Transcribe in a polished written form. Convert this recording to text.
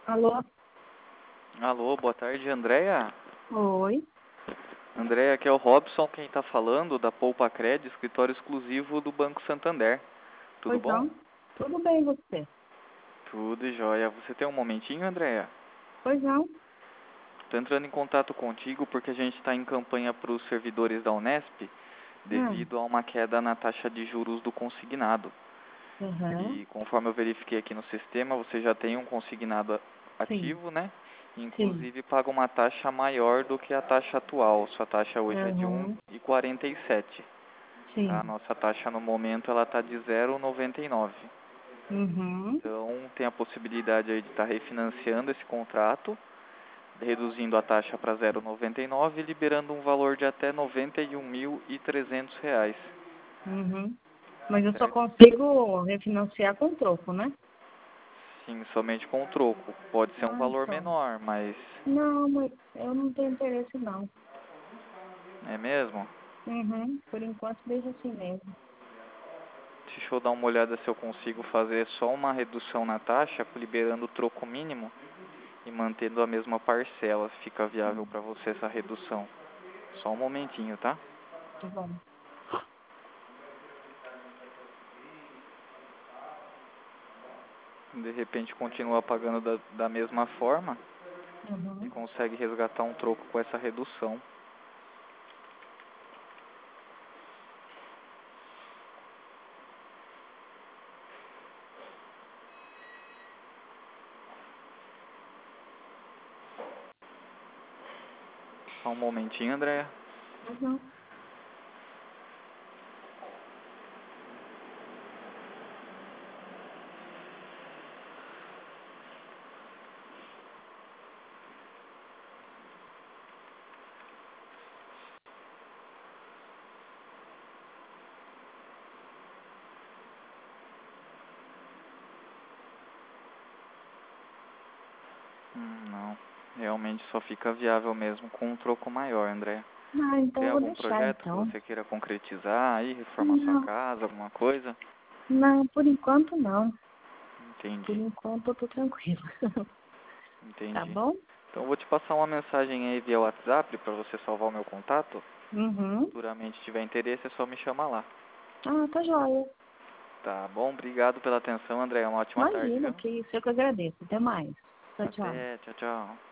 Alô? Alô, boa tarde, Andréia. Oi. Andréia, aqui é o Robson, quem está falando, da Poupa Cred, escritório exclusivo do Banco Santander. Tudo Pois bom? não? Tudo bem, você? Tudo jóia. Você tem um momentinho, Andréia? Pois não? Estou entrando em contato contigo porque a gente está em campanha para os servidores da Unesp Hum. devido a uma queda na taxa de juros do consignado. Uhum. E conforme eu verifiquei aqui no sistema, você já tem um consignado Sim. ativo, né? Sim. Inclusive paga uma taxa maior do que a taxa atual. Sua taxa hoje é de Uhum. 1,47. Tá? A Sim. nossa taxa no momento ela está de 0,99. Uhum. Então tem a possibilidade aí de estar refinanciando esse contrato, reduzindo a taxa para 0,99 e liberando um valor de até R$ 91.300, Uhum. Mas eu só certo? consigo refinanciar com troco, né? Sim, somente com o troco. Pode ser um Ah, valor então. menor, mas Não, mas eu não tenho interesse, não. é mesmo? Uhum. Por enquanto, deixa assim mesmo. Deixa eu dar uma olhada se eu consigo fazer só uma redução na taxa, liberando o troco mínimo e mantendo a mesma parcela. Fica viável para você essa redução. Só um momentinho, tá? Tá bom. De repente continua pagando da mesma forma e Uhum. consegue resgatar um troco com essa redução. Só um momentinho, Andréia. Uhum. Não, realmente só fica viável mesmo com um troco maior, Andréia. Ah, então Tem eu vou algum deixar, projeto que então. você queira concretizar aí, reformar sua Não. casa, alguma coisa? Não, por enquanto, não. Por Entendi, enquanto, eu tô tranquila. Tá entendi. bom? Então eu vou te passar uma mensagem aí via WhatsApp para você salvar o meu contato. Uhum. Futuramente tiver interesse é só me chamar lá. Ah, tá joia. Tá bom? Obrigado pela atenção, Andréia. Uma ótima tarde, Imagina, viu? que isso eu que agradeço. Até mais. Tchau, tchau. Até, tchau, tchau.